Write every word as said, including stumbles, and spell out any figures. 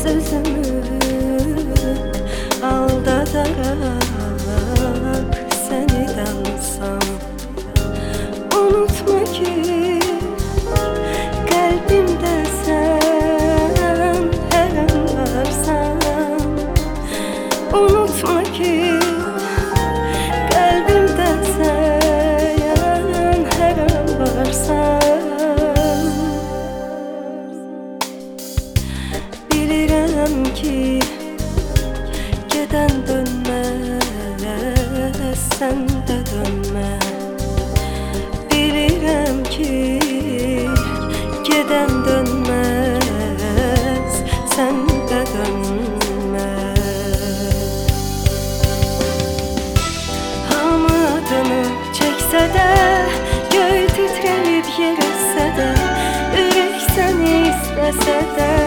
sözümü aldatarak seni dansam, unutma ki kalbimde sen her an varsan. Unutma ki kalbimde sen her an varsan. Bilirim ki geden dönmez, sen de dönme. Bilirim ki geden dönmez, sen de dönme. Hamı adını çekse de, göy titreyip yer etse de, ürek seni istese de,